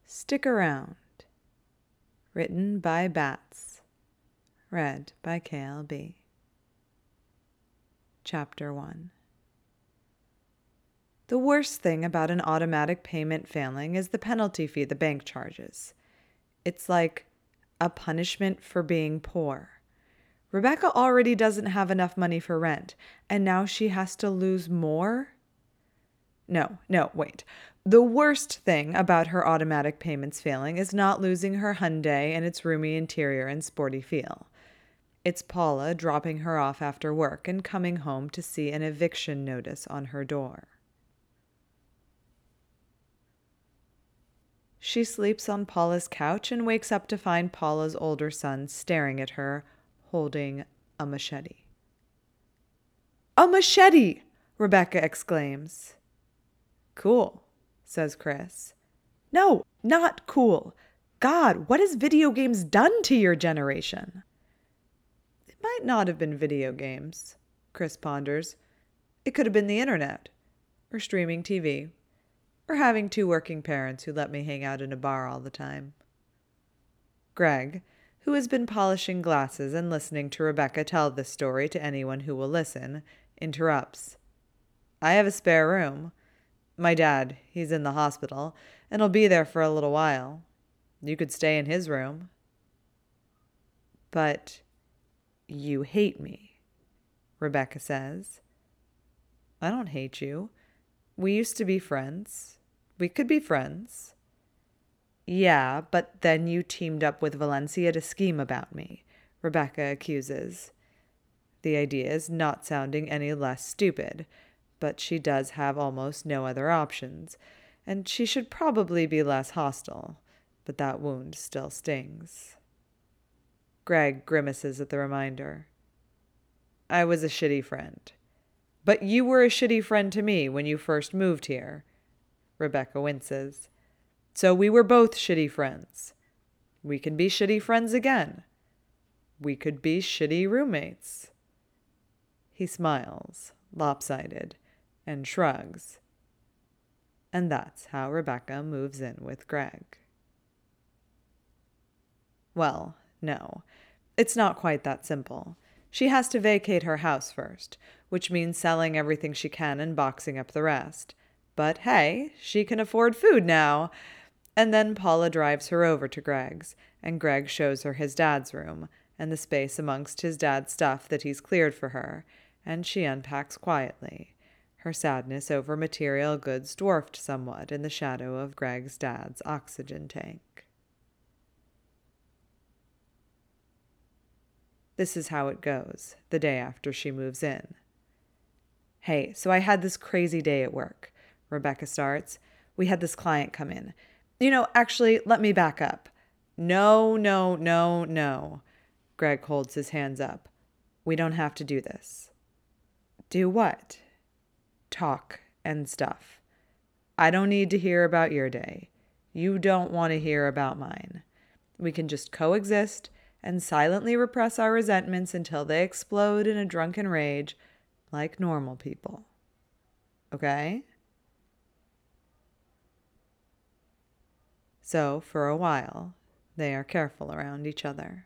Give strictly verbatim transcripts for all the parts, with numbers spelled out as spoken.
Stick Around. Written by Bats. Read by K L B. Chapter one. The worst thing about an automatic payment failing is the penalty fee the bank charges. It's like a punishment for being poor. Rebecca already doesn't have enough money for rent, and now she has to lose more? No, no, wait. The worst thing about her automatic payments failing is not losing her Hyundai and its roomy interior and sporty feel. It's Paula dropping her off after work and coming home to see an eviction notice on her door. She sleeps on Paula's couch and wakes up to find Paula's older son staring at her, holding a machete. "A machete!" Rebecca exclaims. "Cool," says Chris. "No, not cool. God, what has video games done to your generation?" "It might not have been video games," Chris ponders. "It could have been the internet, or streaming T V, or having two working parents who let me hang out in a bar all the time." Greg, who has been polishing glasses and listening to Rebecca tell this story to anyone who will listen, interrupts. "I have a spare room. My dad, he's in the hospital, and he'll be there for a little while. You could stay in his room." "But you hate me," Rebecca says. "I don't hate you. We used to be friends. We could be friends." "Yeah, but then you teamed up with Valencia to scheme about me," Rebecca accuses. The idea is not sounding any less stupid, but she does have almost no other options, and she should probably be less hostile, but that wound still stings. Greg grimaces at the reminder. "I was a shitty friend. But you were a shitty friend to me when you first moved here." Rebecca winces. "So we were both shitty friends. We can be shitty friends again. We could be shitty roommates." He smiles, lopsided, and shrugs. And that's how Rebecca moves in with Greg. Well, no, it's not quite that simple. She has to vacate her house first, which means selling everything she can and boxing up the rest. But hey, she can afford food now. And then Paula drives her over to Greg's, and Greg shows her his dad's room and the space amongst his dad's stuff that he's cleared for her, and she unpacks quietly, her sadness over material goods dwarfed somewhat in the shadow of Greg's dad's oxygen tank. This is how it goes, the day after she moves in. "Hey, so I had this crazy day at work," Rebecca starts. "We had this client come in. You know, actually, let me back up." No, no, no, no. Greg holds his hands up. "We don't have to do this." "Do what?" "Talk and stuff. I don't need to hear about your day. You don't want to hear about mine. We can just coexist and silently repress our resentments until they explode in a drunken rage like normal people. Okay?" So, for a while, they are careful around each other.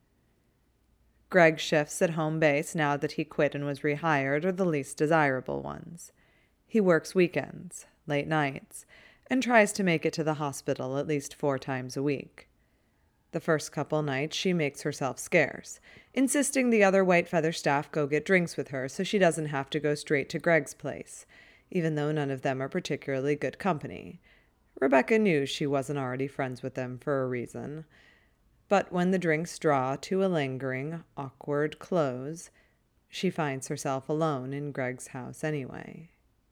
Greg shifts at home base now that he quit and was rehired are the least desirable ones. He works weekends, late nights, and tries to make it to the hospital at least four times a week. The first couple nights she makes herself scarce, insisting the other White Feather staff go get drinks with her so she doesn't have to go straight to Greg's place, even though none of them are particularly good company. Rebecca knew she wasn't already friends with them for a reason. But when the drinks draw to a lingering, awkward close, she finds herself alone in Greg's house anyway.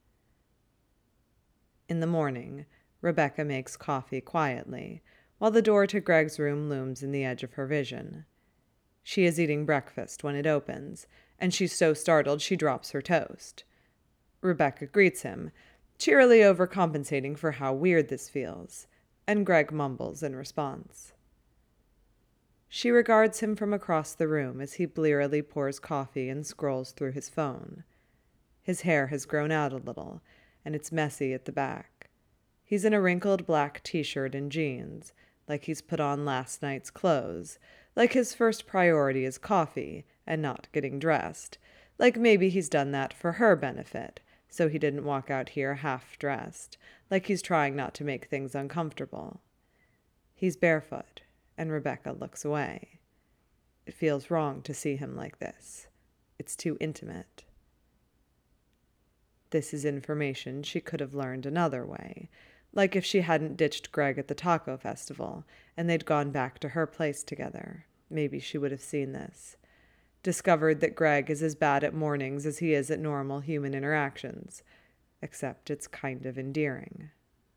In the morning, Rebecca makes coffee quietly, while the door to Greg's room looms in the edge of her vision. She is eating breakfast when it opens, and she's so startled she drops her toast. Rebecca greets him, cheerily overcompensating for how weird this feels, and Greg mumbles in response. She regards him from across the room as he blearily pours coffee and scrolls through his phone. His hair has grown out a little, and it's messy at the back. He's in a wrinkled black t-shirt and jeans, like he's put on last night's clothes, like his first priority is coffee and not getting dressed, like maybe he's done that for her benefit, so he didn't walk out here half-dressed, like he's trying not to make things uncomfortable. He's barefoot, and Rebecca looks away. It feels wrong to see him like this. It's too intimate. This is information she could have learned another way, like if she hadn't ditched Greg at the taco festival and they'd gone back to her place together. Maybe she would have seen this. Discovered that Greg is as bad at mornings as he is at normal human interactions, except it's kind of endearing.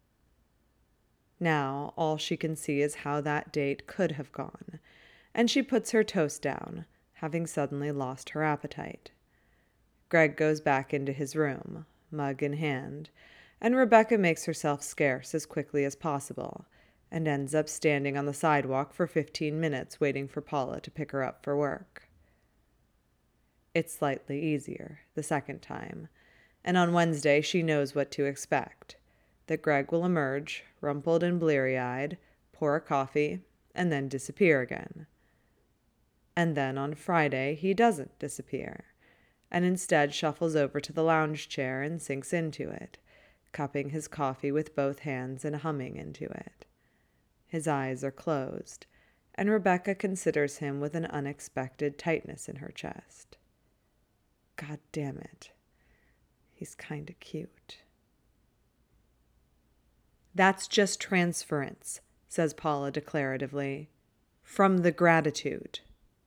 Now, all she can see is how that date could have gone, and she puts her toast down, having suddenly lost her appetite. Greg goes back into his room, mug in hand, and Rebecca makes herself scarce as quickly as possible, and ends up standing on the sidewalk for fifteen minutes waiting for Paula to pick her up for work. It's slightly easier, the second time, and on Wednesday she knows what to expect, that Greg will emerge, rumpled and bleary-eyed, pour a coffee, and then disappear again. And then on Friday he doesn't disappear, and instead shuffles over to the lounge chair and sinks into it, cupping his coffee with both hands and humming into it. His eyes are closed, and Rebecca considers him with an unexpected tightness in her chest. God damn it. He's kinda cute. That's just transference, says Paula declaratively, from the gratitude.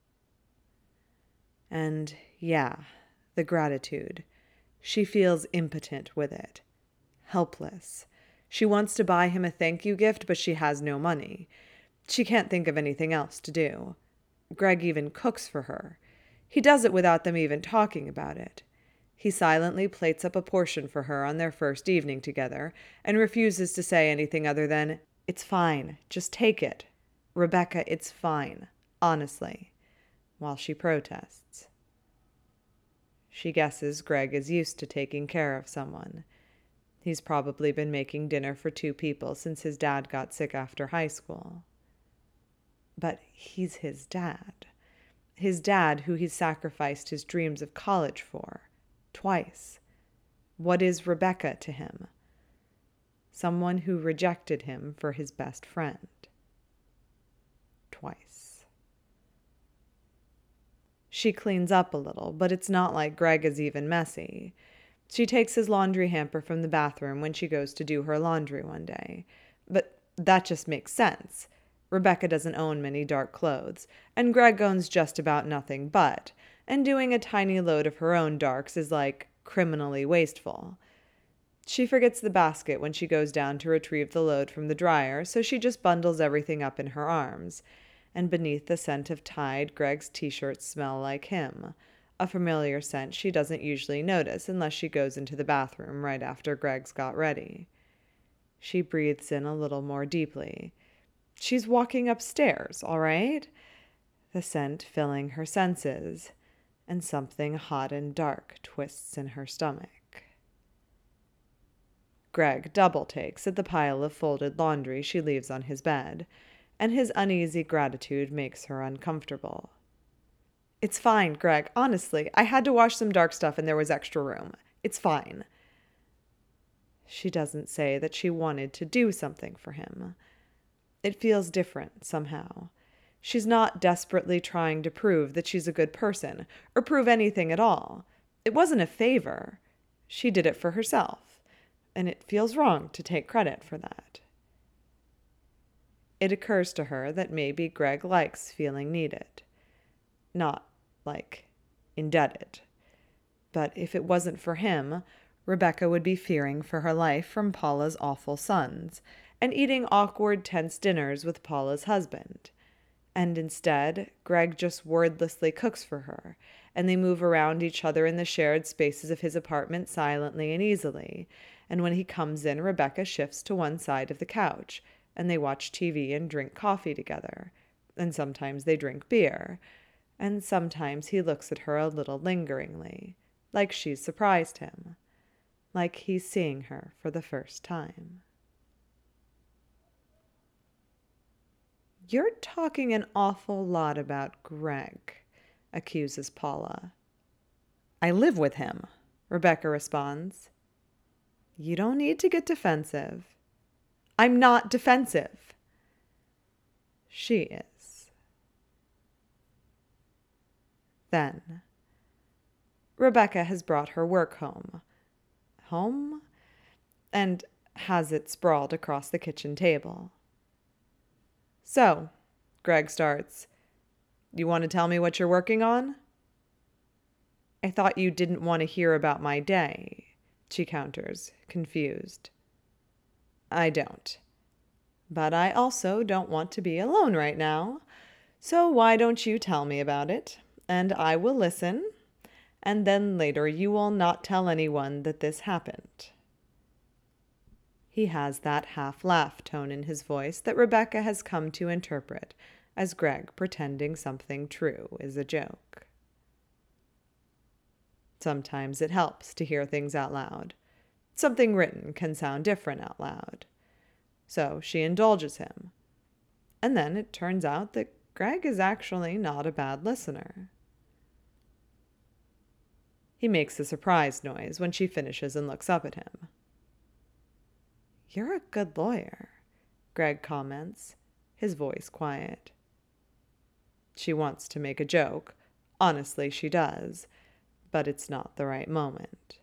And yeah, the gratitude. She feels impotent with it. Helpless. She wants to buy him a thank you gift, but she has no money. She can't think of anything else to do. Greg even cooks for her. He does it without them even talking about it. He silently plates up a portion for her on their first evening together and refuses to say anything other than, "It's fine, just take it. Rebecca, it's fine, honestly," while she protests. She guesses Greg is used to taking care of someone. He's probably been making dinner for two people since his dad got sick after high school. But he's his dad. His dad who he's sacrificed his dreams of college for. Twice. What is Rebecca to him? Someone who rejected him for his best friend. Twice. She cleans up a little, but it's not like Greg is even messy. She takes his laundry hamper from the bathroom when she goes to do her laundry one day. But that just makes sense. Rebecca doesn't own many dark clothes, and Greg owns just about nothing but, and doing a tiny load of her own darks is like criminally wasteful. She forgets the basket when she goes down to retrieve the load from the dryer, so she just bundles everything up in her arms, and beneath the scent of Tide, Greg's t-shirts smell like him, a familiar scent she doesn't usually notice unless she goes into the bathroom right after Greg's got ready. She breathes in a little more deeply. She's walking upstairs, all right? The scent filling her senses, and something hot and dark twists in her stomach. Greg double takes at the pile of folded laundry she leaves on his bed, and his uneasy gratitude makes her uncomfortable. "It's fine, Greg, honestly. I had to wash some dark stuff and there was extra room. It's fine." She doesn't say that she wanted to do something for him. It feels different, somehow. She's not desperately trying to prove that she's a good person, or prove anything at all. It wasn't a favor. She did it for herself, and it feels wrong to take credit for that. It occurs to her that maybe Greg likes feeling needed. Not, like, indebted. But if it wasn't for him, Rebecca would be fearing for her life from Paula's awful sons, and eating awkward, tense dinners with Paula's husband. And instead, Greg just wordlessly cooks for her, and they move around each other in the shared spaces of his apartment silently and easily, and when he comes in, Rebecca shifts to one side of the couch, and they watch T V and drink coffee together, and sometimes they drink beer, and sometimes he looks at her a little lingeringly, like she's surprised him, like he's seeing her for the first time. You're talking an awful lot about Greg, accuses Paula. I live with him, Rebecca responds. You don't need to get defensive. I'm not defensive. She is. Then, Rebecca has brought her work home. Home? And has it sprawled across the kitchen table. So, Greg starts, you want to tell me what you're working on? I thought you didn't want to hear about my day, she counters, confused. I don't. But I also don't want to be alone right now, so why don't you tell me about it, and I will listen, and then later you will not tell anyone that this happened. He has that half-laugh tone in his voice that Rebecca has come to interpret as Greg pretending something true is a joke. Sometimes it helps to hear things out loud. Something written can sound different out loud. So she indulges him. And then it turns out that Greg is actually not a bad listener. He makes a surprised noise when she finishes and looks up at him. You're a good lawyer, Greg comments, his voice quiet. She wants to make a joke. Honestly, she does. But it's not the right moment.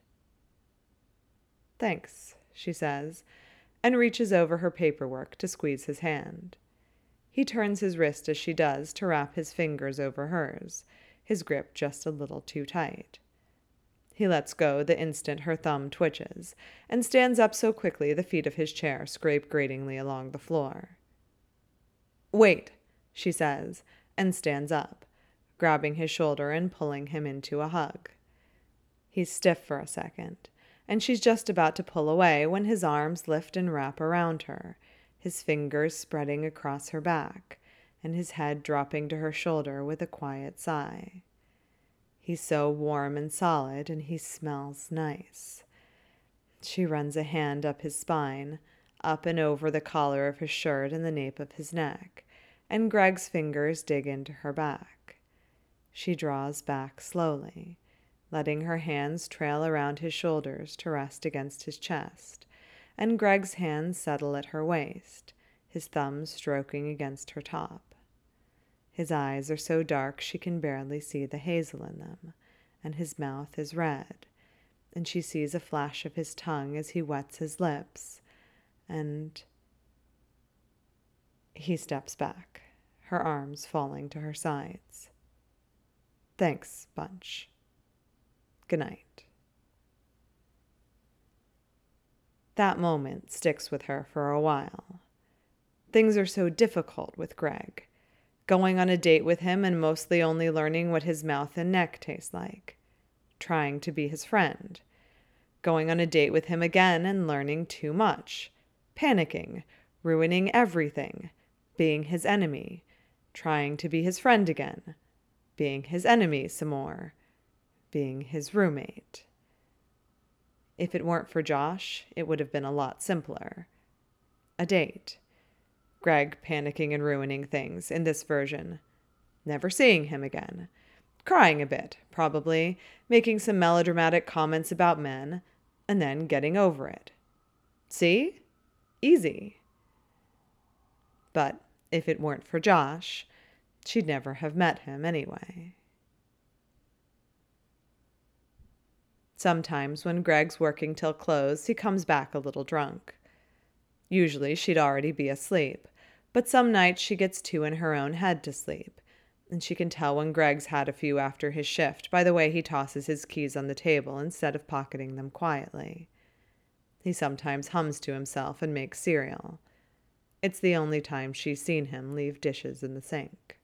Thanks, she says, and reaches over her paperwork to squeeze his hand. He turns his wrist as she does to wrap his fingers over hers, his grip just a little too tight. He lets go the instant her thumb twitches, and stands up so quickly the feet of his chair scrape gratingly along the floor. Wait, she says, and stands up, grabbing his shoulder and pulling him into a hug. He's stiff for a second, and she's just about to pull away when his arms lift and wrap around her, his fingers spreading across her back, and his head dropping to her shoulder with a quiet sigh. He's so warm and solid, and he smells nice. She runs a hand up his spine, up and over the collar of his shirt and the nape of his neck, and Greg's fingers dig into her back. She draws back slowly, letting her hands trail around his shoulders to rest against his chest, and Greg's hands settle at her waist, his thumbs stroking against her top. His eyes are so dark she can barely see the hazel in them, and his mouth is red, and she sees a flash of his tongue as he wets his lips, and he steps back, her arms falling to her sides. Thanks, Bunch. Good night. That moment sticks with her for a while. Things are so difficult with Greg. Going on a date with him and mostly only learning what his mouth and neck taste like. Trying to be his friend. Going on a date with him again and learning too much. Panicking. Ruining everything. Being his enemy. Trying to be his friend again. Being his enemy some more. Being his roommate. If it weren't for Josh, it would have been a lot simpler. A date. Greg panicking and ruining things in this version. Never seeing him again. Crying a bit, probably, making some melodramatic comments about men, and then getting over it. See? Easy. But if it weren't for Josh, she'd never have met him anyway. Sometimes when Greg's working till close, he comes back a little drunk. Usually she'd already be asleep, but some nights she gets too in her own head to sleep, and she can tell when Greg's had a few after his shift by the way he tosses his keys on the table instead of pocketing them quietly. He sometimes hums to himself and makes cereal. It's the only time she's seen him leave dishes in the sink.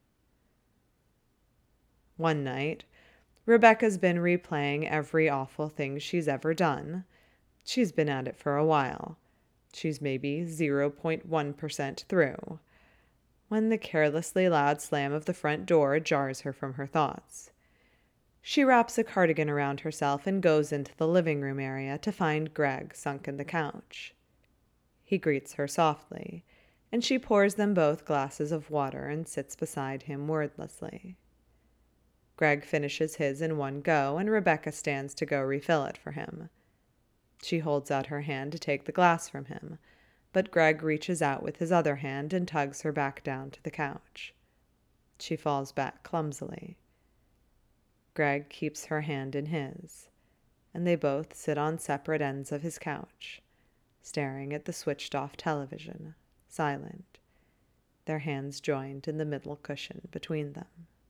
One night, Rebecca's been replaying every awful thing she's ever done. She's been at it for a while. She's maybe zero point one percent through, when the carelessly loud slam of the front door jars her from her thoughts. She wraps a cardigan around herself and goes into the living room area to find Greg sunk in the couch. He greets her softly, and she pours them both glasses of water and sits beside him wordlessly. Greg finishes his in one go, and Rebecca stands to go refill it for him. She holds out her hand to take the glass from him, but Greg reaches out with his other hand and tugs her back down to the couch. She falls back clumsily. Greg keeps her hand in his, and they both sit on separate ends of his couch, staring at the switched-off television, silent, their hands joined in the middle cushion between them.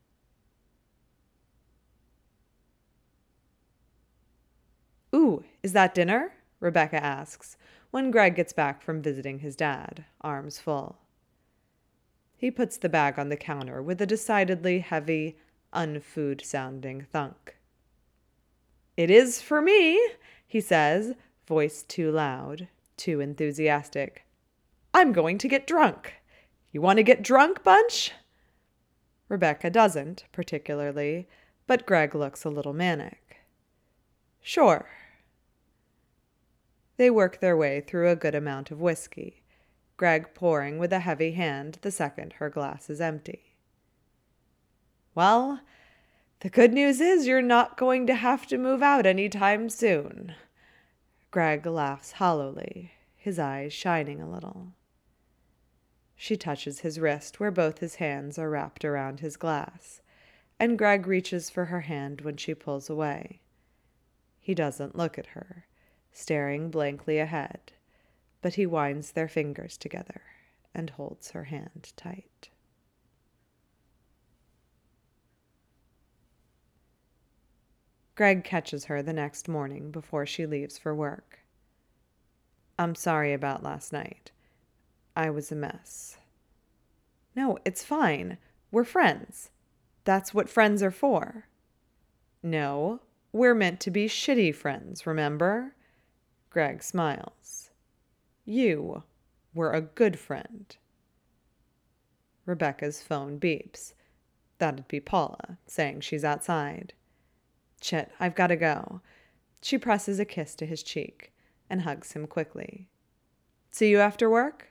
"Ooh, is that dinner?" Rebecca asks, when Greg gets back from visiting his dad, arms full. He puts the bag on the counter with a decidedly heavy, unfood-sounding thunk. "It is for me," he says, voice too loud, too enthusiastic. "I'm going to get drunk. You want to get drunk, Bunch?" Rebecca doesn't, particularly, but Greg looks a little manic. "Sure." They work their way through a good amount of whiskey, Greg pouring with a heavy hand the second her glass is empty. "Well, the good news is you're not going to have to move out any time soon." Greg laughs hollowly, his eyes shining a little. She touches his wrist where both his hands are wrapped around his glass, and Greg reaches for her hand when she pulls away. He doesn't look at her, staring blankly ahead, but he winds their fingers together and holds her hand tight. Greg catches her the next morning before she leaves for work. "I'm sorry about last night. I was a mess." "No, it's fine. We're friends. That's what friends are for." "No, we're meant to be shitty friends, remember?" Greg smiles. "You were a good friend." Rebecca's phone beeps. That'd be Paula, saying she's outside. "Shit, I've got to go." She presses a kiss to his cheek and hugs him quickly. "See you after work?"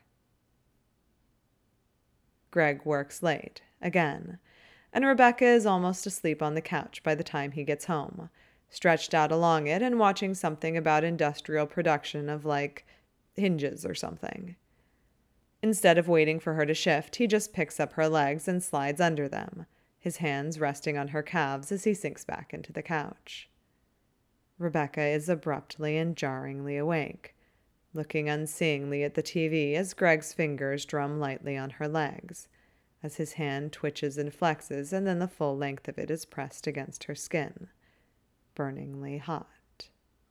Greg works late, again, and Rebecca is almost asleep on the couch by the time he gets home, stretched out along it and watching something about industrial production of, like, hinges or something. Instead of waiting for her to shift, he just picks up her legs and slides under them, his hands resting on her calves as he sinks back into the couch. Rebecca is abruptly and jarringly awake, looking unseeingly at the T V as Greg's fingers drum lightly on her legs, as his hand twitches and flexes and then the full length of it is pressed against her skin, burningly hot.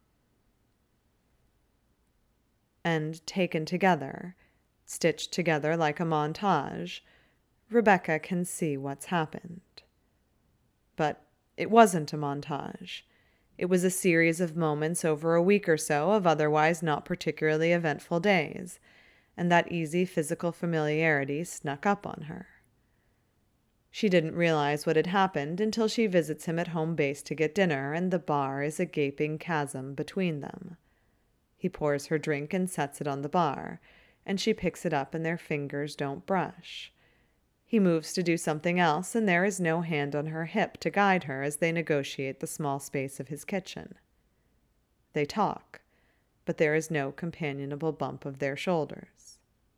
And taken together, stitched together like a montage, Rebecca can see what's happened. But it wasn't a montage. It was a series of moments over a week or so of otherwise not particularly eventful days, and that easy physical familiarity snuck up on her. She didn't realize what had happened until she visits him at home base to get dinner, and the bar is a gaping chasm between them. He pours her drink and sets it on the bar, and she picks it up and their fingers don't brush. He moves to do something else, and there is no hand on her hip to guide her as they negotiate the small space of his kitchen. They talk, but there is no companionable bump of their shoulders.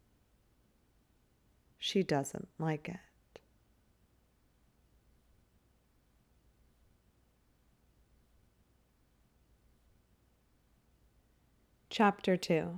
She doesn't like it. Chapter two.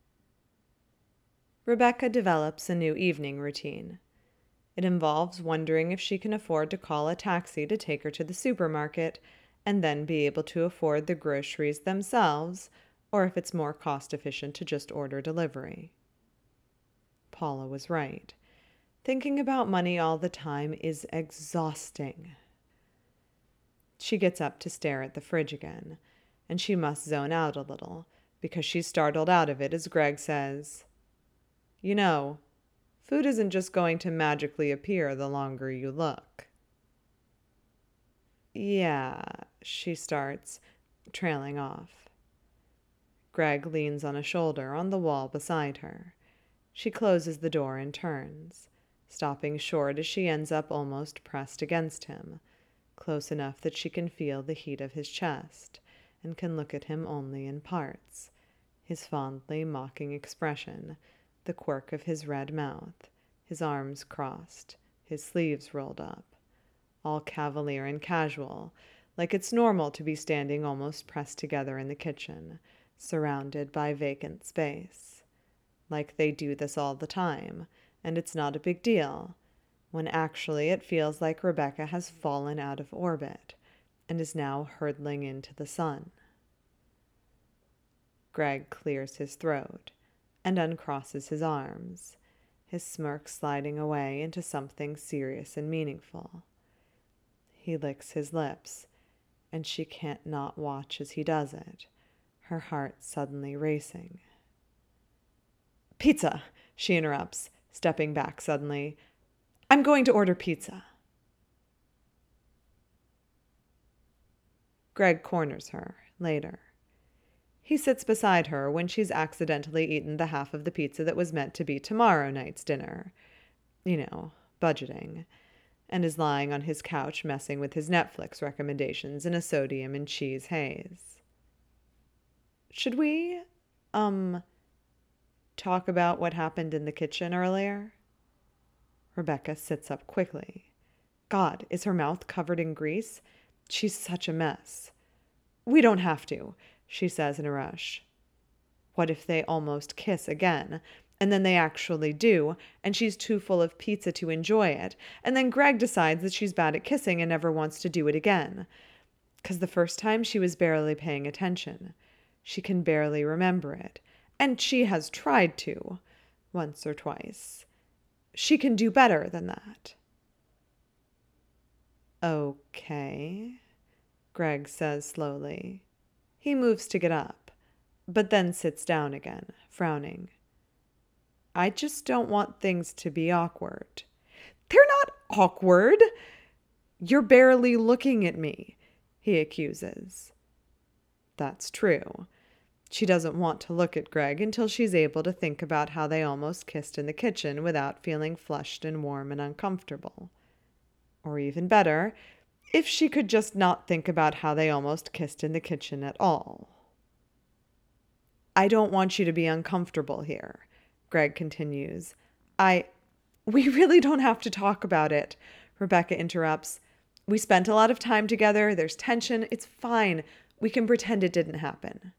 Rebecca develops a new evening routine. It involves wondering if she can afford to call a taxi to take her to the supermarket and then be able to afford the groceries themselves, or if it's more cost-efficient to just order delivery. Paula was right. Thinking about money all the time is exhausting. She gets up to stare at the fridge again, and she must zone out a little, because she's startled out of it as Greg says, "You know, food isn't just going to magically appear the longer you look." "Yeah," she starts, trailing off. Greg leans on a shoulder on the wall beside her. She closes the door and turns, stopping short as she ends up almost pressed against him, close enough that she can feel the heat of his chest and can look at him only in parts, his fondly mocking expression, the quirk of his red mouth, his arms crossed, his sleeves rolled up, all cavalier and casual, like it's normal to be standing almost pressed together in the kitchen, surrounded by vacant space. Like they do this all the time, and it's not a big deal, when actually it feels like Rebecca has fallen out of orbit and is now hurtling into the sun. Greg clears his throat and uncrosses his arms, his smirk sliding away into something serious and meaningful. He licks his lips, and she can't not watch as he does it, her heart suddenly racing. "Pizza," she interrupts, stepping back suddenly. "I'm going to order pizza." Greg corners her, later. He sits beside her when she's accidentally eaten the half of the pizza that was meant to be tomorrow night's dinner. You know, budgeting. And is lying on his couch messing with his Netflix recommendations in a sodium and cheese haze. Should we, um, talk about what happened in the kitchen earlier? Rebecca sits up quickly. God, is her mouth covered in grease? She's such a mess. We don't have to, she says in a rush. What if they almost kiss again? And then they actually do, and she's too full of pizza to enjoy it, and then Greg decides that she's bad at kissing and never wants to do it again. Because the first time she was barely paying attention. She can barely remember it, and she has tried to, once or twice. She can do better than that. Okay, Greg says slowly. He moves to get up, but then sits down again, frowning. I just don't want things to be awkward. They're not awkward. You're barely looking at me, he accuses. That's true. She doesn't want to look at Greg until she's able to think about how they almost kissed in the kitchen without feeling flushed and warm and uncomfortable. Or even better, if she could just not think about how they almost kissed in the kitchen at all. I don't want you to be uncomfortable here, Greg continues. I... We really don't have to talk about it, Rebecca interrupts. We spent a lot of time together. There's tension. It's fine. We can pretend it didn't happen.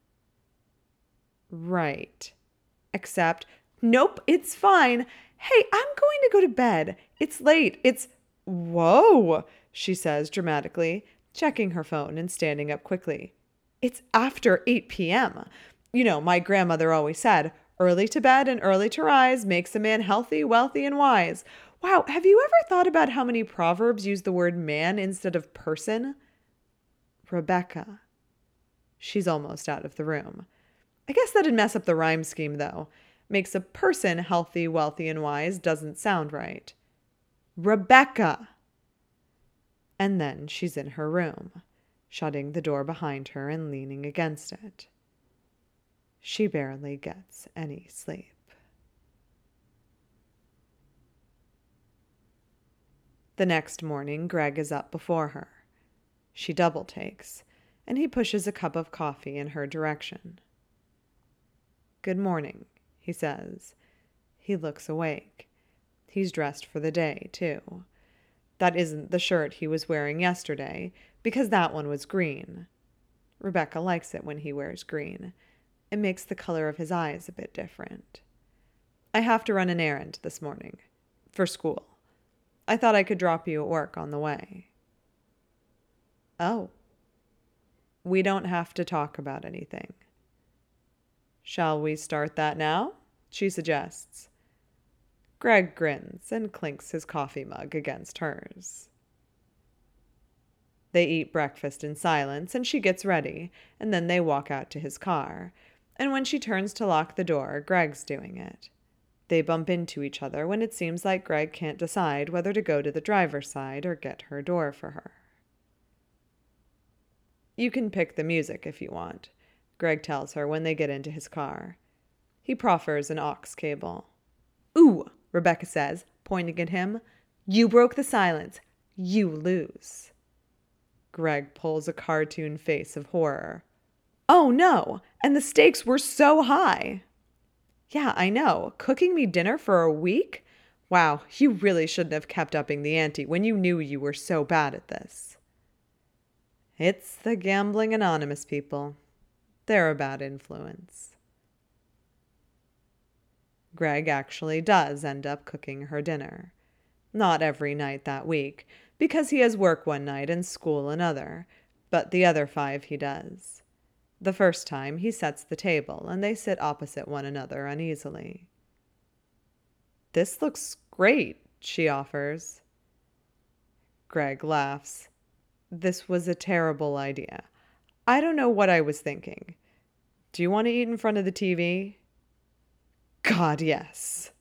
Right. Except, nope, it's fine. Hey, I'm going to go to bed. It's late. It's... Whoa, she says dramatically, checking her phone and standing up quickly. It's after eight p.m. You know, my grandmother always said, early to bed and early to rise makes a man healthy, wealthy, and wise. Wow, have you ever thought about how many proverbs use the word man instead of person? Rebecca. She's almost out of the room. I guess that'd mess up the rhyme scheme, though. Makes a person healthy, wealthy, and wise doesn't sound right. Rebecca! And then she's in her room, shutting the door behind her and leaning against it. She barely gets any sleep. The next morning, Greg is up before her. She double takes, and he pushes a cup of coffee in her direction. Good morning, he says. He looks awake. He's dressed for the day, too. That isn't the shirt he was wearing yesterday, because that one was green. Rebecca likes it when he wears green. It makes the color of his eyes a bit different. I have to run an errand this morning. For school. I thought I could drop you at work on the way. Oh. We don't have to talk about anything. Shall we start that now? She suggests. Greg grins and clinks his coffee mug against hers. They eat breakfast in silence, and she gets ready, and then they walk out to his car. And when she turns to lock the door, Greg's doing it. They bump into each other when it seems like Greg can't decide whether to go to the driver's side or get her door for her. You can pick the music if you want, Greg tells her when they get into his car. He proffers an aux cable. Ooh, Rebecca says, pointing at him. You broke the silence. You lose. Greg pulls a cartoon face of horror. Oh no, and the stakes were so high. Yeah, I know. Cooking me dinner for a week? Wow, you really shouldn't have kept upping the ante when you knew you were so bad at this. It's the Gambling Anonymous people. They're a bad influence. Greg actually does end up cooking her dinner. Not every night that week, because he has work one night and school another, but the other five he does. The first time, he sets the table, and they sit opposite one another uneasily. This looks great, she offers. Greg laughs. This was a terrible idea. I don't know what I was thinking. Do you want to eat in front of the T V? God, yes.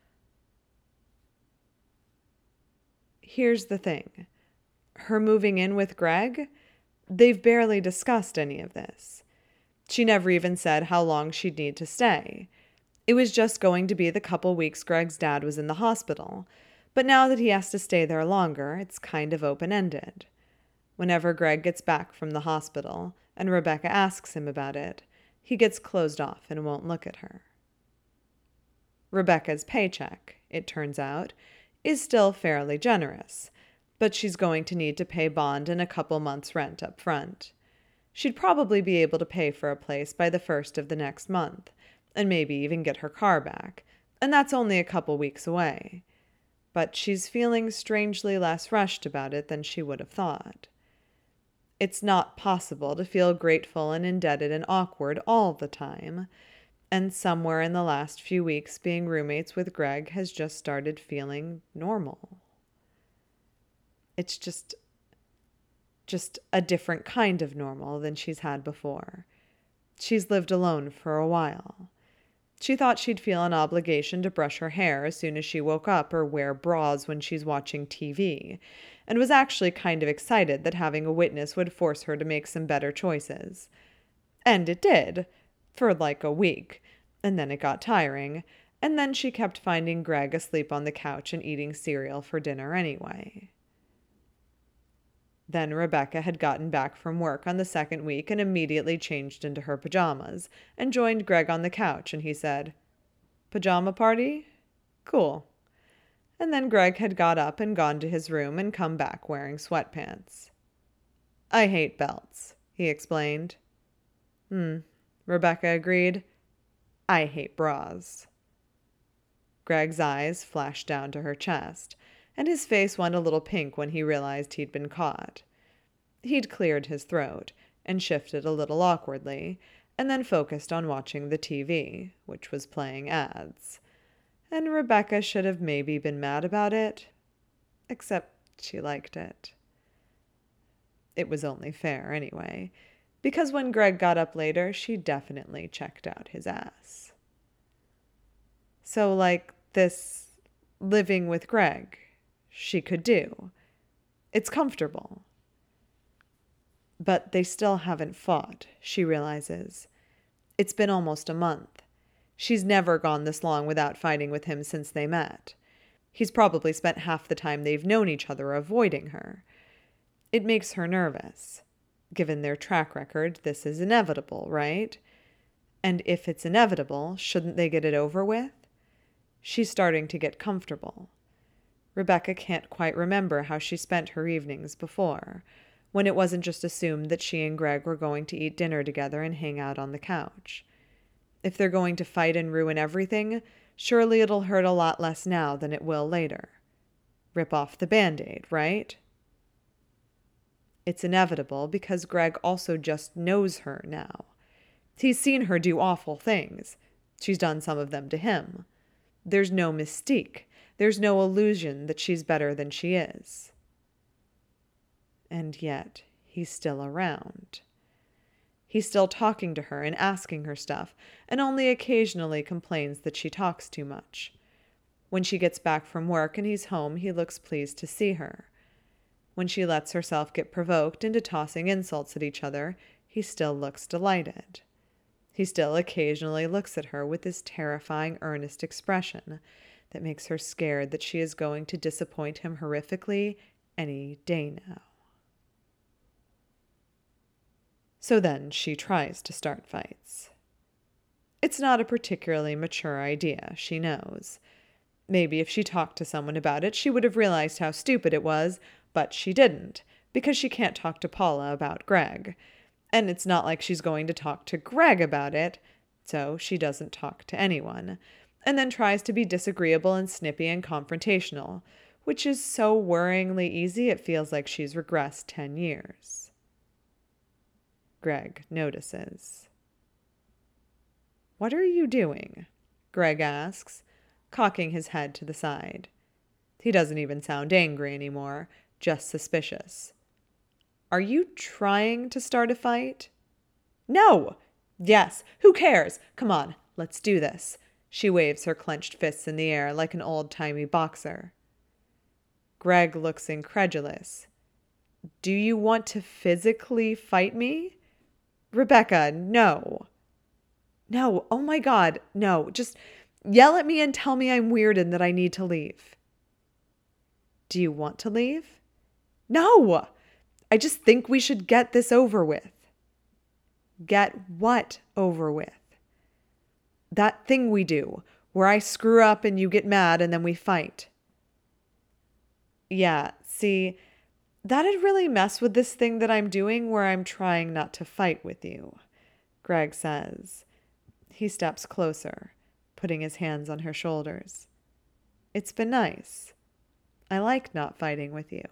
Here's the thing. Her moving in with Greg? They've barely discussed any of this. She never even said how long she'd need to stay. It was just going to be the couple weeks Greg's dad was in the hospital, but now that he has to stay there longer, it's kind of open-ended. Whenever Greg gets back from the hospital and Rebecca asks him about it, he gets closed off and won't look at her. Rebecca's paycheck, it turns out, is still fairly generous, but she's going to need to pay bond and a couple months' rent up front. She'd probably be able to pay for a place by the first of the next month, and maybe even get her car back, and that's only a couple weeks away. But she's feeling strangely less rushed about it than she would have thought. It's not possible to feel grateful and indebted and awkward all the time, and somewhere in the last few weeks being roommates with Greg has just started feeling normal. It's just... just a different kind of normal than she's had before. She's lived alone for a while. She thought she'd feel an obligation to brush her hair as soon as she woke up or wear bras when she's watching T V, and was actually kind of excited that having a witness would force her to make some better choices. And it did, for like a week, and then it got tiring, and then she kept finding Greg asleep on the couch and eating cereal for dinner anyway. Then Rebecca had gotten back from work on the second week and immediately changed into her pajamas and joined Greg on the couch, and he said, "Pajama party? Cool." And then Greg had got up and gone to his room and come back wearing sweatpants. "I hate belts," he explained. Hmm, Rebecca agreed. "I hate bras." Greg's eyes flashed down to her chest, and his face went a little pink when he realized he'd been caught. He'd cleared his throat and shifted a little awkwardly, and then focused on watching the T V, which was playing ads. And Rebecca should have maybe been mad about it, except she liked it. It was only fair anyway, because when Greg got up later, she definitely checked out his ass. So, like, this living with Greg, she could do. It's comfortable. But they still haven't fought, she realizes. It's been almost a month. She's never gone this long without fighting with him since they met. He's probably spent half the time they've known each other avoiding her. It makes her nervous. Given their track record, this is inevitable, right? And if it's inevitable, shouldn't they get it over with? She's starting to get comfortable. Rebecca can't quite remember how she spent her evenings before, when it wasn't just assumed that she and Greg were going to eat dinner together and hang out on the couch. If they're going to fight and ruin everything, surely it'll hurt a lot less now than it will later. Rip off the Band-Aid, right? It's inevitable because Greg also just knows her now. He's seen her do awful things. She's done some of them to him. There's no mystique. There's no illusion that she's better than she is. And yet, he's still around. He's still talking to her and asking her stuff, and only occasionally complains that she talks too much. When she gets back from work and he's home, he looks pleased to see her. When she lets herself get provoked into tossing insults at each other, he still looks delighted. He still occasionally looks at her with this terrifying, earnest expression that makes her scared that she is going to disappoint him horrifically any day now. So then she tries to start fights. It's not a particularly mature idea, she knows. Maybe if she talked to someone about it, she would have realized how stupid it was, but she didn't, because she can't talk to Paula about Greg. And it's not like she's going to talk to Greg about it, so she doesn't talk to anyone, and then tries to be disagreeable and snippy and confrontational, which is so worryingly easy it feels like she's regressed ten years. Greg notices. "What are you doing?" Greg asks, cocking his head to the side. He doesn't even sound angry anymore, just suspicious. "Are you trying to start a fight?" "No!" "Yes, who cares? Come on, let's do this." She waves her clenched fists in the air like an old-timey boxer. Greg looks incredulous. "Do you want to physically fight me?" "Rebecca, no." "No, oh my God, no. Just yell at me and tell me I'm weird and that I need to leave." "Do you want to leave?" "No! I just think we should get this over with." "Get what over with?" "That thing we do, where I screw up and you get mad and then we fight." "Yeah, see, that'd really mess with this thing that I'm doing where I'm trying not to fight with you," Greg says. He steps closer, putting his hands on her shoulders. "It's been nice. I like not fighting with you."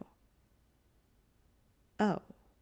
"Oh."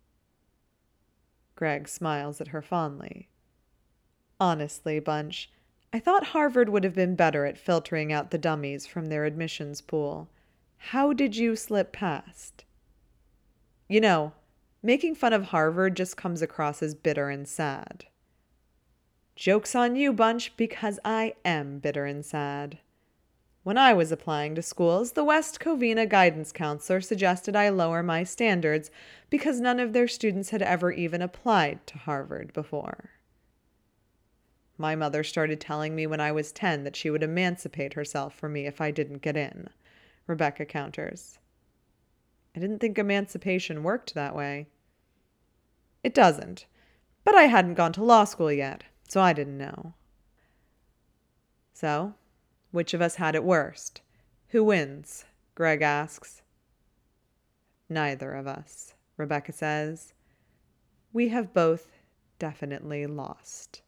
Greg smiles at her fondly. "Honestly, Bunch, I thought Harvard would have been better at filtering out the dummies from their admissions pool. How did you slip past?" "You know, making fun of Harvard just comes across as bitter and sad." "Joke's on you, Bunch, because I am bitter and sad. When I was applying to schools, the West Covina guidance counselor suggested I lower my standards because none of their students had ever even applied to Harvard before. My mother started telling me when I was ten that she would emancipate herself for me if I didn't get in," Rebecca counters. "I didn't think emancipation worked that way." "It doesn't, but I hadn't gone to law school yet, so I didn't know." "So, which of us had it worst? Who wins?" Greg asks. "Neither of us," Rebecca says. "We have both definitely lost."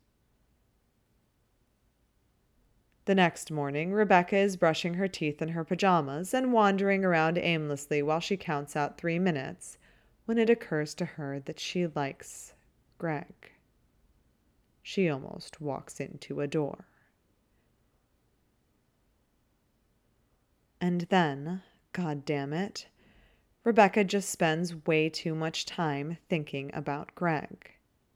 The next morning, Rebecca is brushing her teeth in her pajamas and wandering around aimlessly while she counts out three minutes, when it occurs to her that she likes Greg. She almost walks into a door. And then, God damn it, Rebecca just spends way too much time thinking about Greg.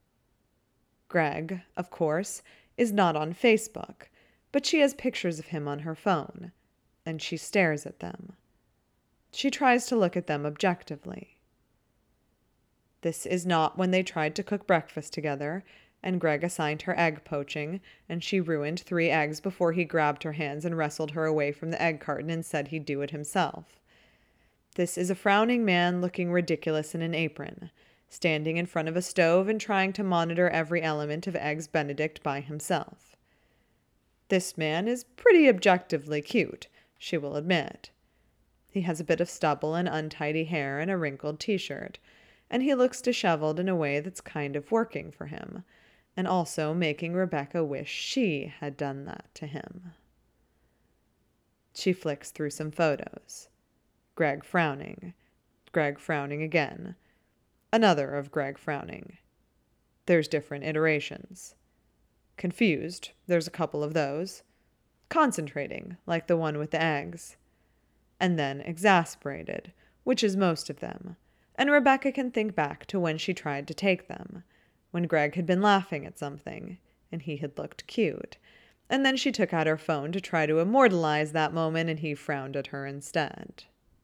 Greg, of course, is not on Facebook, but she has pictures of him on her phone, and she stares at them. She tries to look at them objectively. This is not when they tried to cook breakfast together, and Greg assigned her egg poaching, and she ruined three eggs before he grabbed her hands and wrestled her away from the egg carton and said he'd do it himself. This is a frowning man looking ridiculous in an apron, standing in front of a stove and trying to monitor every element of Eggs Benedict by himself. This man is pretty objectively cute, she will admit. He has a bit of stubble and untidy hair and a wrinkled t-shirt, and he looks disheveled in a way that's kind of working for him, and also making Rebecca wish she had done that to him. She flicks through some photos. Greg frowning. Greg frowning again. Another of Greg frowning. There's different iterations. Confused, there's a couple of those. Concentrating, like the one with the eggs. And then exasperated, which is most of them. And Rebecca can think back to when she tried to take them, when Greg had been laughing at something, and he had looked cute. And then she took out her phone to try to immortalize that moment, and he frowned at her instead.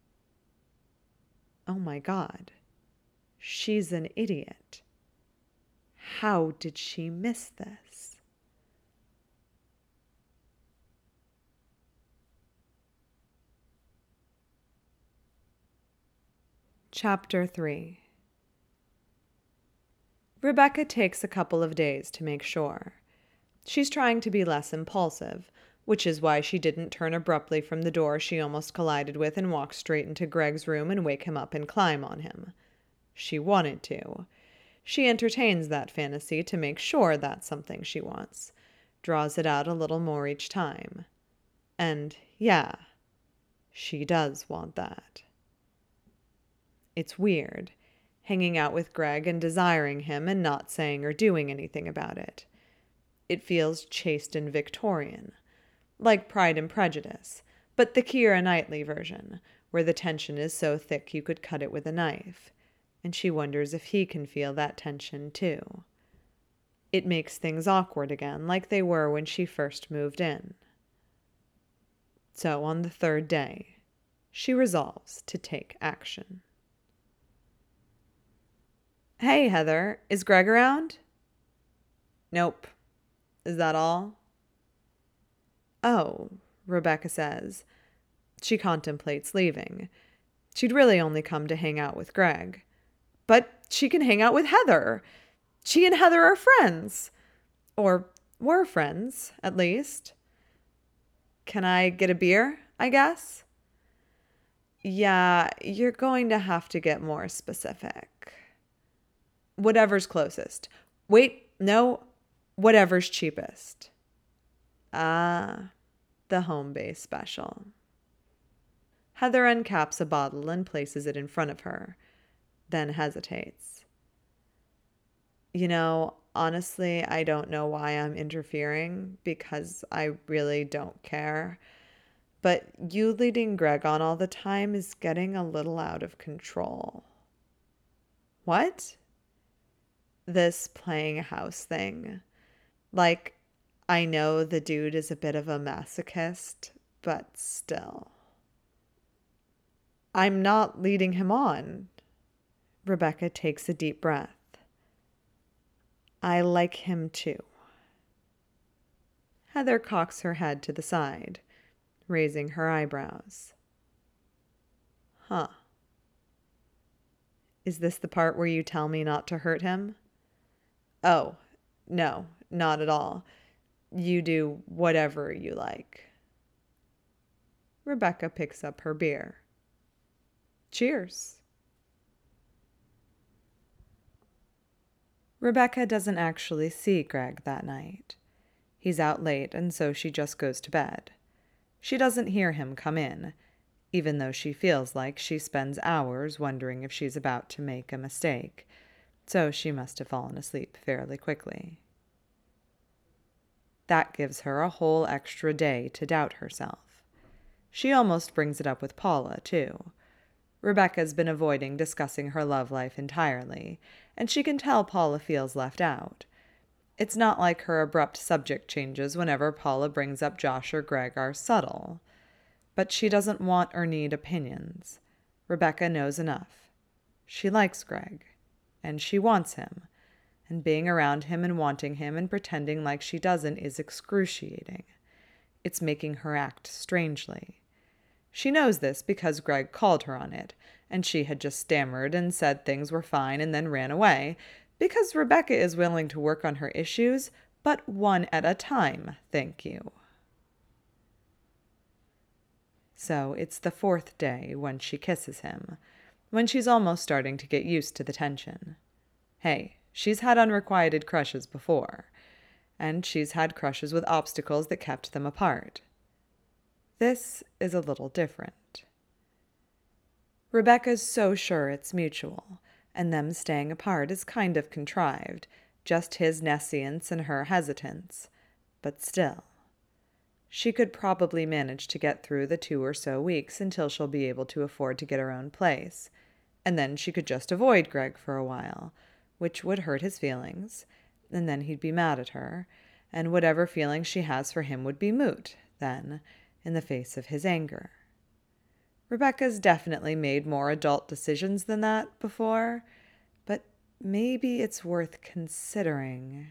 Oh my God. She's an idiot. How did she miss this? Chapter three. Rebecca takes a couple of days to make sure. She's trying to be less impulsive, which is why she didn't turn abruptly from the door she almost collided with and walk straight into Greg's room and wake him up and climb on him. She wanted to. She entertains that fantasy to make sure that's something she wants, draws it out a little more each time. And, yeah, she does want that. It's weird, hanging out with Greg and desiring him and not saying or doing anything about it. It feels chaste and Victorian, like Pride and Prejudice, but the Keira Knightley version, where the tension is so thick you could cut it with a knife, and she wonders if he can feel that tension too. It makes things awkward again, like they were when she first moved in. So on the third day, she resolves to take action. "Hey, Heather, is Greg around?" "Nope. Is that all?" "Oh," Rebecca says. She contemplates leaving. She'd really only come to hang out with Greg. But she can hang out with Heather. She and Heather are friends. Or were friends, at least. "Can I get a beer, I guess?" "Yeah, you're going to have to get more specific." "Whatever's closest. Wait, no, whatever's cheapest." Ah, the home base special. Heather uncaps a bottle and places it in front of her, then hesitates. "You know, honestly, I don't know why I'm interfering, because I really don't care. But you leading Greg on all the time is getting a little out of control." "What?" "This playing house thing. Like, I know the dude is a bit of a masochist, but still." "I'm not leading him on." Rebecca takes a deep breath. "I like him too." Heather cocks her head to the side, raising her eyebrows. "Huh. Is this the part where you tell me not to hurt him?" "Oh, no, not at all. You do whatever you like." Rebecca picks up her beer. Cheers. Rebecca doesn't actually see Greg that night. He's out late, and so she just goes to bed. She doesn't hear him come in, even though she feels like she spends hours wondering if she's about to make a mistake, so she must have fallen asleep fairly quickly. That gives her a whole extra day to doubt herself. She almost brings it up with Paula, too. Rebecca's been avoiding discussing her love life entirely, and she can tell Paula feels left out. It's not like her abrupt subject changes whenever Paula brings up Josh or Greg are subtle. But she doesn't want or need opinions. Rebecca knows enough. She likes Greg, and she wants him, and being around him and wanting him and pretending like she doesn't is excruciating. It's making her act strangely. She knows this because Greg called her on it, and she had just stammered and said things were fine and then ran away, because Rebecca is willing to work on her issues, but one at a time, thank you. So it's the fourth day when she kisses him, when she's almost starting to get used to the tension. Hey, she's had unrequited crushes before, and she's had crushes with obstacles that kept them apart. This is a little different. Rebecca's so sure it's mutual, and them staying apart is kind of contrived, just his nescience and her hesitance. But still, she could probably manage to get through the two or so weeks until she'll be able to afford to get her own place, and then she could just avoid Greg for a while, which would hurt his feelings, and then he'd be mad at her, and whatever feelings she has for him would be moot, then, in the face of his anger. Rebecca's definitely made more adult decisions than that before, but maybe it's worth considering.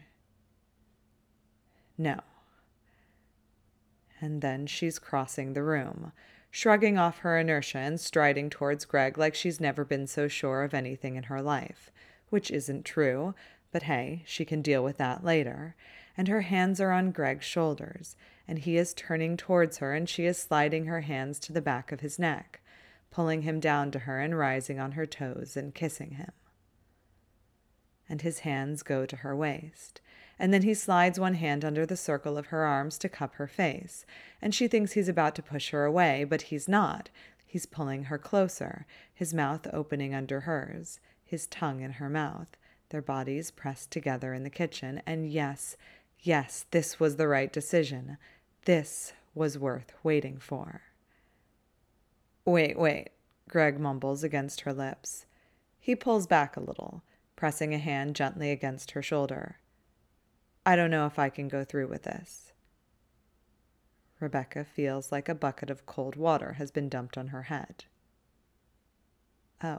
No. And then she's crossing the room, shrugging off her inertia and striding towards Greg like she's never been so sure of anything in her life, which isn't true, but hey, she can deal with that later. And her hands are on Greg's shoulders, and he is turning towards her, and she is sliding her hands to the back of his neck, pulling him down to her and rising on her toes and kissing him. And his hands go to her waist, and then he slides one hand under the circle of her arms to cup her face, and she thinks he's about to push her away, but he's not. He's pulling her closer, his mouth opening under hers, his tongue in her mouth, their bodies pressed together in the kitchen, and yes, yes, this was the right decision. This was worth waiting for. Wait, wait, Greg mumbles against her lips. He pulls back a little, pressing a hand gently against her shoulder. I don't know if I can go through with this. Rebecca feels like a bucket of cold water has been dumped on her head. Oh.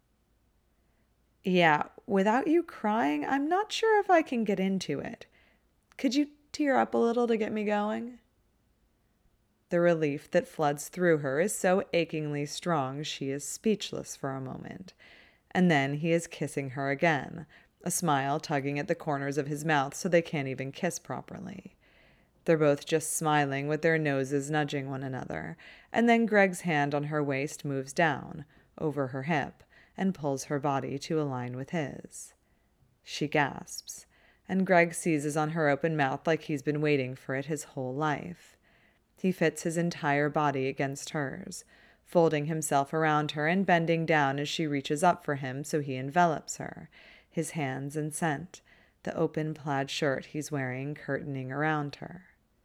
Yeah, without you crying, I'm not sure if I can get into it. Could you tear up a little to get me going? The relief that floods through her is so achingly strong she is speechless for a moment. And then he is kissing her again, a smile tugging at the corners of his mouth so they can't even kiss properly. They're both just smiling with their noses nudging one another, and then Greg's hand on her waist moves down, over her hip, and pulls her body to align with his. She gasps, and Greg seizes on her open mouth like he's been waiting for it his whole life. He fits his entire body against hers, folding himself around her and bending down as she reaches up for him so he envelops her, his hands and scent, the open plaid shirt he's wearing curtaining around her.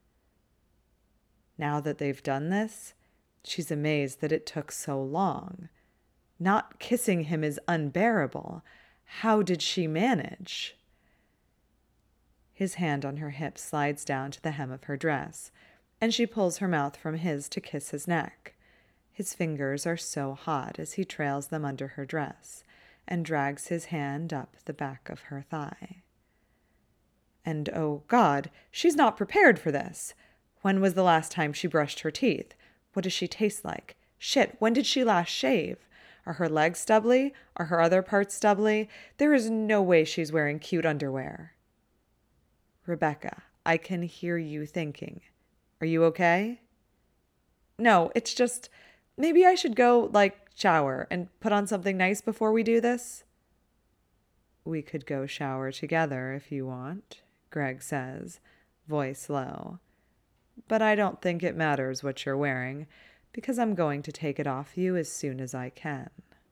Now that they've done this, she's amazed that it took so long. Not kissing him is unbearable. How did she manage? His hand on her hip slides down to the hem of her dress, and she pulls her mouth from his to kiss his neck. His fingers are so hot as he trails them under her dress and drags his hand up the back of her thigh. And oh God, she's not prepared for this. When was the last time she brushed her teeth? What does she taste like? Shit, when did she last shave? Are her legs stubbly? Are her other parts stubbly? There is no way she's wearing cute underwear. Rebecca, I can hear you thinking. Are you okay? No, it's just, maybe I should go, like, shower and put on something nice before we do this? We could go shower together if you want, Greg says, voice low. But I don't think it matters what you're wearing, because I'm going to take it off you as soon as I can.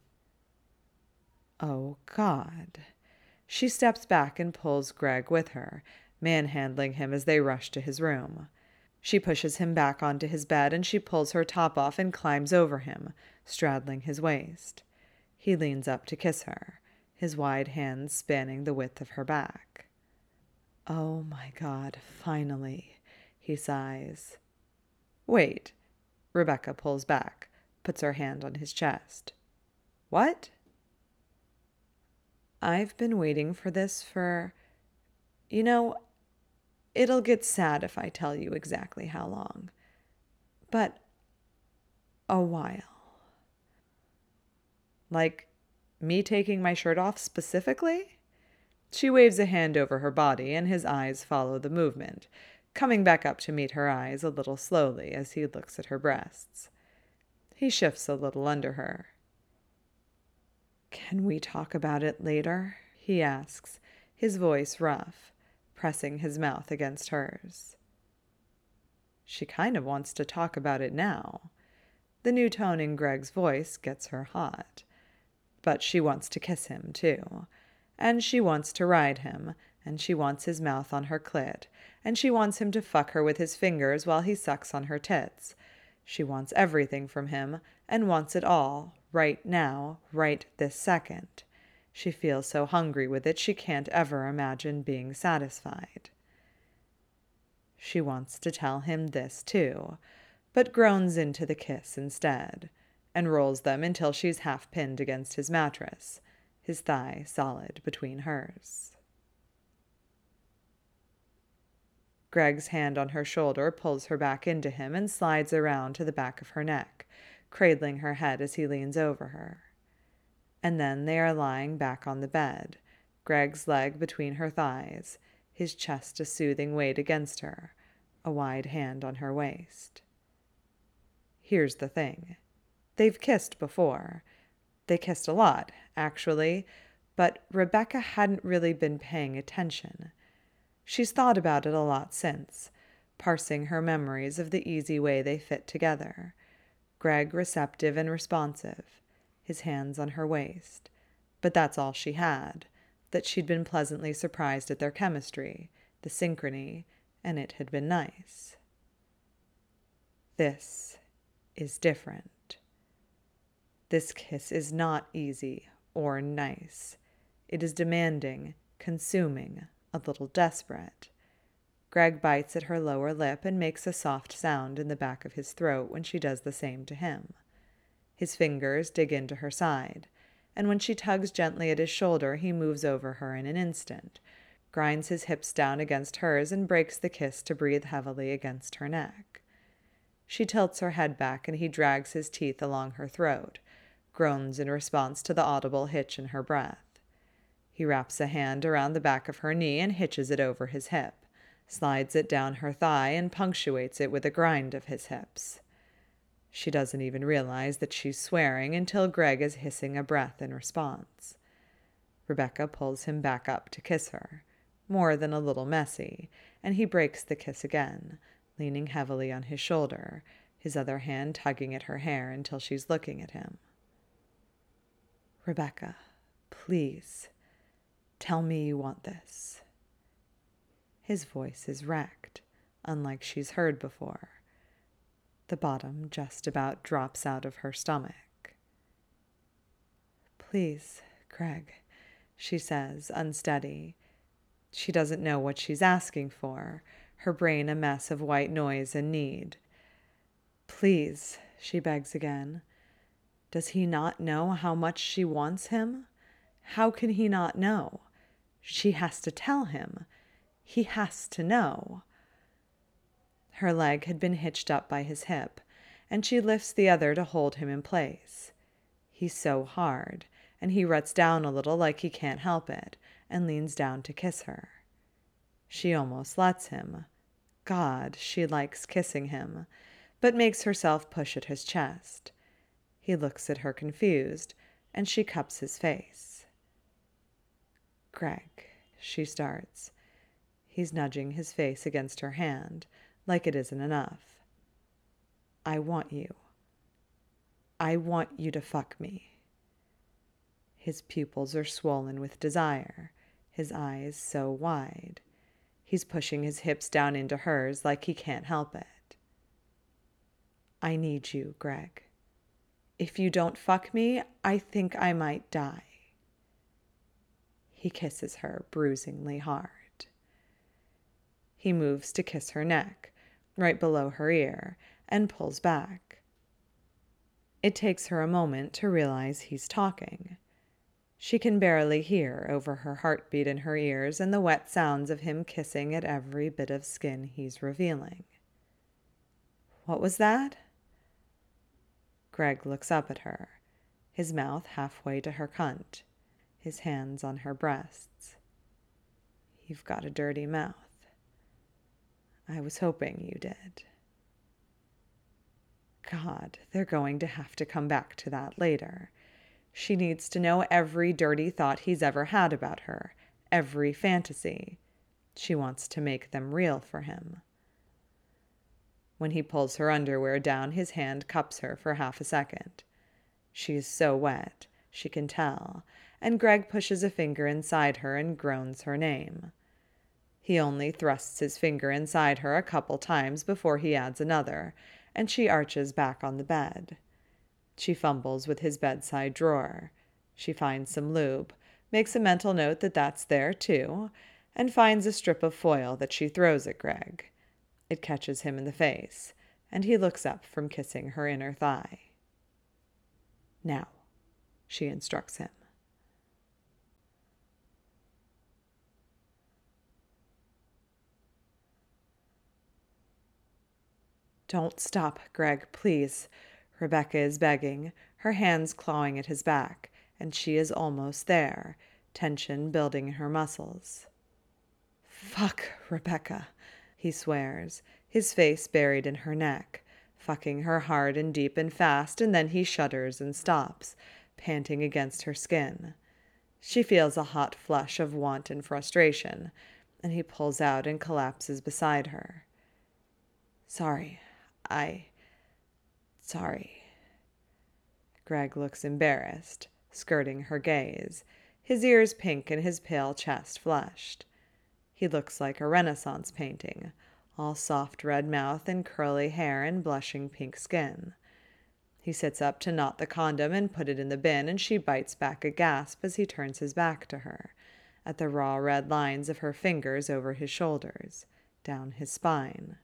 Oh, God. She steps back and pulls Greg with her, manhandling him as they rush to his room. She pushes him back onto his bed, and she pulls her top off and climbs over him, straddling his waist. He leans up to kiss her, his wide hands spanning the width of her back. Oh, my God, finally, he sighs. Wait. Rebecca pulls back, puts her hand on his chest. What? I've been waiting for this for... You know, it'll get sad if I tell you exactly how long. But a while. Like me taking my shirt off specifically? She waves a hand over her body, and his eyes follow the movement, coming back up to meet her eyes a little slowly as he looks at her breasts. He shifts a little under her. Can we talk about it later? He asks, his voice rough, pressing his mouth against hers. She kind of wants to talk about it now. The new tone in Greg's voice gets her hot. But she wants to kiss him, too. And she wants to ride him, and she wants his mouth on her clit, and she wants him to fuck her with his fingers while he sucks on her tits. She wants everything from him, and wants it all, right now, right this second. She feels so hungry with it she can't ever imagine being satisfied. She wants to tell him this, too, but groans into the kiss instead, and rolls them until she's half pinned against his mattress, his thigh solid between hers. Greg's hand on her shoulder pulls her back into him and slides around to the back of her neck, cradling her head as he leans over her. And then they are lying back on the bed, Greg's leg between her thighs, his chest a soothing weight against her, a wide hand on her waist. Here's the thing. They've kissed before. They kissed a lot, actually, but Rebecca hadn't really been paying attention. She's thought about it a lot since, parsing her memories of the easy way they fit together. Greg receptive and responsive, his hands on her waist. But that's all she had, that she'd been pleasantly surprised at their chemistry, the synchrony, and it had been nice. This is different. This kiss is not easy or nice. It is demanding, consuming, a little desperate. Greg bites at her lower lip and makes a soft sound in the back of his throat when she does the same to him. His fingers dig into her side, and when she tugs gently at his shoulder, he moves over her in an instant, grinds his hips down against hers, and breaks the kiss to breathe heavily against her neck. She tilts her head back, and he drags his teeth along her throat, groans in response to the audible hitch in her breath. He wraps a hand around the back of her knee and hitches it over his hip, slides it down her thigh, and punctuates it with a grind of his hips. She doesn't even realize that she's swearing until Greg is hissing a breath in response. Rebecca pulls him back up to kiss her, more than a little messy, and he breaks the kiss again, leaning heavily on his shoulder, his other hand tugging at her hair until she's looking at him. "Rebecca, please, tell me you want this." His voice is wrecked, unlike she's heard before. The bottom just about drops out of her stomach. "Please, Greg," she says, unsteady. She doesn't know what she's asking for, her brain a mess of white noise and need. "Please," she begs again. Does he not know how much she wants him? How can he not know? She has to tell him. He has to know. Her leg had been hitched up by his hip, and she lifts the other to hold him in place. He's so hard, and he ruts down a little like he can't help it, and leans down to kiss her. She almost lets him. God, she likes kissing him, but makes herself push at his chest. He looks at her confused, and she cups his face. "Greg," she starts. He's nudging his face against her hand, like it isn't enough. "I want you. I want you to fuck me." His pupils are swollen with desire, his eyes so wide. He's pushing his hips down into hers like he can't help it. "I need you, Greg. If you don't fuck me, I think I might die." He kisses her bruisingly hard. He moves to kiss her neck, right below her ear, and pulls back. It takes her a moment to realize he's talking. She can barely hear over her heartbeat in her ears and the wet sounds of him kissing at every bit of skin he's revealing. "What was that?" Greg looks up at her, his mouth halfway to her cunt, his hands on her breasts. "You've got a dirty mouth. I was hoping you did." God, they're going to have to come back to that later. She needs to know every dirty thought he's ever had about her, every fantasy. She wants to make them real for him. When he pulls her underwear down, his hand cups her for half a second. She's so wet, she can tell, and Greg pushes a finger inside her and groans her name. He only thrusts his finger inside her a couple times before he adds another, and she arches back on the bed. She fumbles with his bedside drawer. She finds some lube, makes a mental note that that's there too, and finds a strip of foil that she throws at Greg. It catches him in the face, and he looks up from kissing her inner thigh. "Now," she instructs him. Don't stop, Greg, please. Rebecca is begging, her hands clawing at his back, and she is almost there, tension building in her muscles. Fuck, Rebecca, he swears, his face buried in her neck, fucking her hard and deep and fast, and then he shudders and stops, panting against her skin. She feels a hot flush of want and frustration, and he pulls out and collapses beside her. Sorry, I... Sorry. Greg looks embarrassed, skirting her gaze, his ears pink and his pale chest flushed. He looks like a Renaissance painting, all soft red mouth and curly hair and blushing pink skin. He sits up to knot the condom and put it in the bin, and she bites back a gasp as he turns his back to her, at the raw red lines of her fingers over his shoulders, down his spine.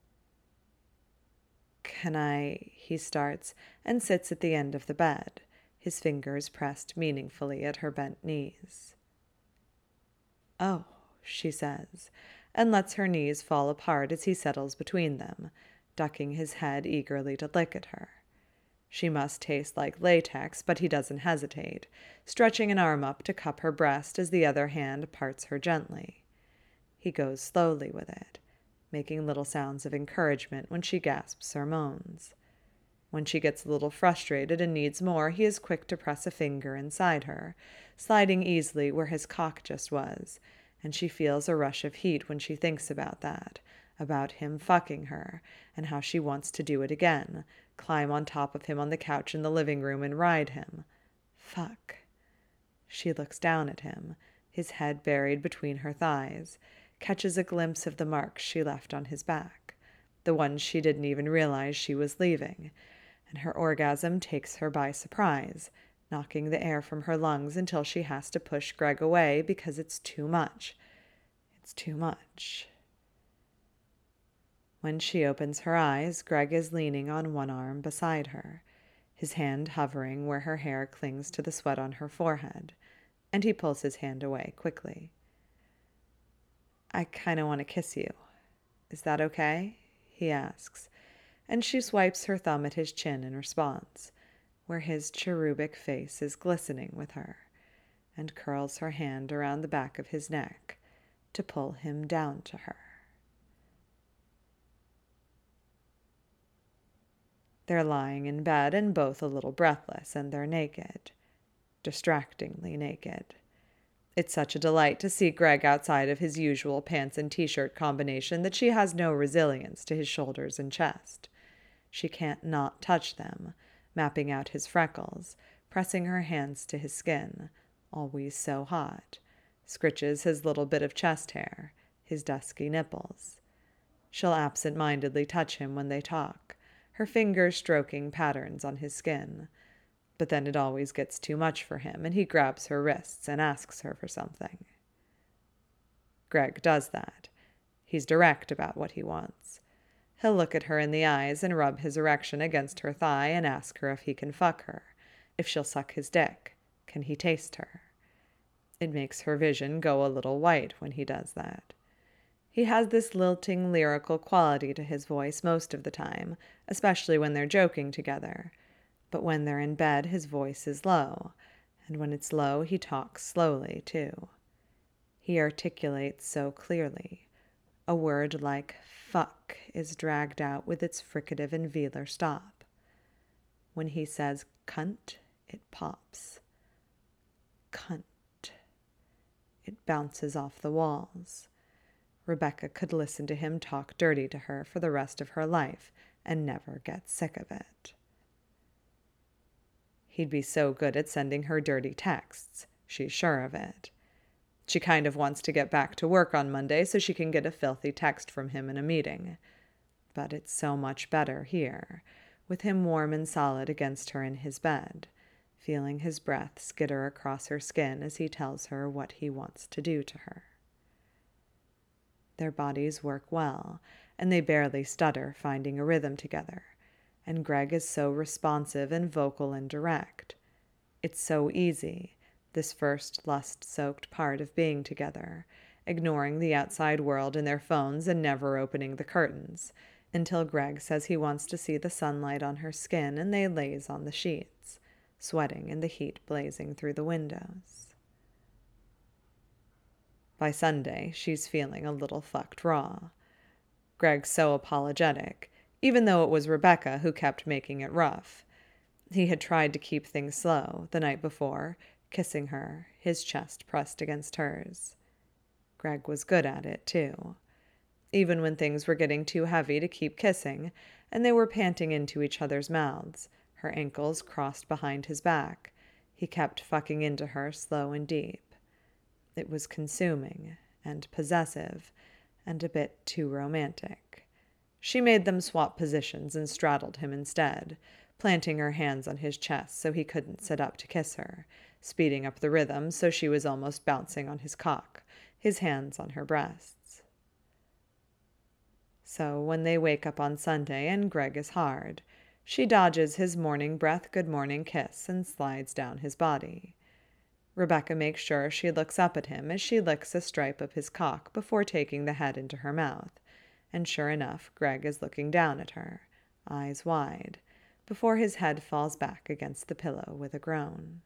Can I, he starts, and sits at the end of the bed, his fingers pressed meaningfully at her bent knees. Oh, she says, and lets her knees fall apart as he settles between them, ducking his head eagerly to lick at her. She must taste like latex, but he doesn't hesitate, stretching an arm up to cup her breast as the other hand parts her gently. He goes slowly with it, making little sounds of encouragement when she gasps or moans. When she gets a little frustrated and needs more, he is quick to press a finger inside her, sliding easily where his cock just was, and she feels a rush of heat when she thinks about that, about him fucking her, and how she wants to do it again, climb on top of him on the couch in the living room and ride him. Fuck. She looks down at him, his head buried between her thighs, catches a glimpse of the marks she left on his back, the ones she didn't even realize she was leaving, and her orgasm takes her by surprise, knocking the air from her lungs until she has to push Greg away because it's too much. It's too much. When she opens her eyes, Greg is leaning on one arm beside her, his hand hovering where her hair clings to the sweat on her forehead, and he pulls his hand away quickly. I kind of want to kiss you. Is that okay? He asks, and she swipes her thumb at his chin in response, where his cherubic face is glistening with her, and curls her hand around the back of his neck to pull him down to her. They're lying in bed and both a little breathless, and they're naked, distractingly naked. It's such a delight to see Greg outside of his usual pants and t-shirt combination that she has no resilience to his shoulders and chest. She can't not touch them, mapping out his freckles, pressing her hands to his skin, always so hot, scritches his little bit of chest hair, his dusky nipples. She'll absent-mindedly touch him when they talk, her fingers stroking patterns on his skin. But then it always gets too much for him, and he grabs her wrists and asks her for something. Greg does that. He's direct about what he wants. He'll look at her in the eyes and rub his erection against her thigh and ask her if he can fuck her, if she'll suck his dick, can he taste her. It makes her vision go a little white when he does that. He has this lilting, lyrical quality to his voice most of the time, especially when they're joking together. But when they're in bed, his voice is low, and when it's low, he talks slowly, too. He articulates so clearly. A word like fuck is dragged out with its fricative and velar stop. When he says cunt, it pops. Cunt. It bounces off the walls. Rebecca could listen to him talk dirty to her for the rest of her life and never get sick of it. He'd be so good at sending her dirty texts. She's sure of it. She kind of wants to get back to work on Monday so she can get a filthy text from him in a meeting. But it's so much better here, with him warm and solid against her in his bed, feeling his breath skitter across her skin as he tells her what he wants to do to her. Their bodies work well, and they barely stutter, finding a rhythm together. And Greg is so responsive and vocal and direct. It's so easy, this first lust-soaked part of being together, ignoring the outside world and their phones and never opening the curtains, until Greg says he wants to see the sunlight on her skin, and they laze on the sheets, sweating and the heat blazing through the windows. By Sunday, she's feeling a little fucked raw. Greg's so apologetic, even though it was Rebecca who kept making it rough. He had tried to keep things slow the night before, kissing her, his chest pressed against hers. Greg was good at it, too. Even when things were getting too heavy to keep kissing, and they were panting into each other's mouths, her ankles crossed behind his back, he kept fucking into her slow and deep. It was consuming and possessive and a bit too romantic. She made them swap positions and straddled him instead, planting her hands on his chest so he couldn't sit up to kiss her, speeding up the rhythm so she was almost bouncing on his cock, his hands on her breasts. So when they wake up on Sunday and Greg is hard, she dodges his morning breath good morning kiss and slides down his body. Rebecca makes sure she looks up at him as she licks a stripe of his cock before taking the head into her mouth, and sure enough, Greg is looking down at her, eyes wide, before his head falls back against the pillow with a groan.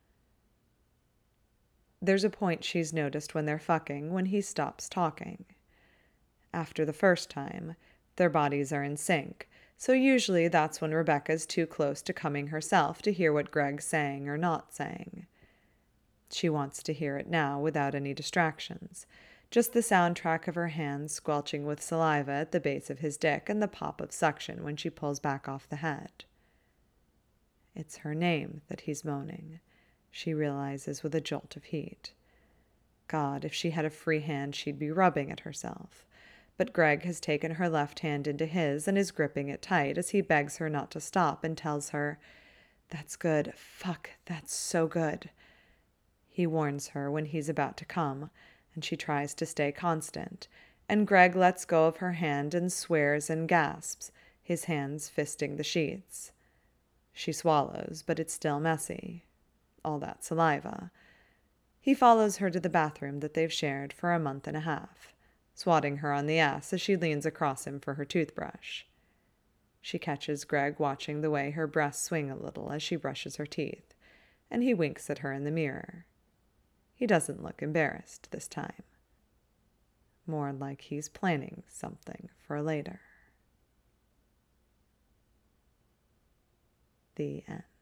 There's a point she's noticed when they're fucking when he stops talking. After the first time, their bodies are in sync, so usually that's when Rebecca's too close to coming herself to hear what Greg's saying or not saying. She wants to hear it now without any distractions, just the soundtrack of her hands squelching with saliva at the base of his dick and the pop of suction when she pulls back off the head. It's her name that he's moaning, she realizes with a jolt of heat. God, if she had a free hand, she'd be rubbing at herself. But Greg has taken her left hand into his and is gripping it tight as he begs her not to stop and tells her, "That's good. Fuck, that's so good." He warns her when he's about to come, and she tries to stay constant, and Greg lets go of her hand and swears and gasps, his hands fisting the sheets. She swallows, but it's still messy. All that saliva. He follows her to the bathroom that they've shared for a month and a half, swatting her on the ass as she leans across him for her toothbrush. She catches Greg watching the way her breasts swing a little as she brushes her teeth, and he winks at her in the mirror. He doesn't look embarrassed this time. More like he's planning something for later. The end.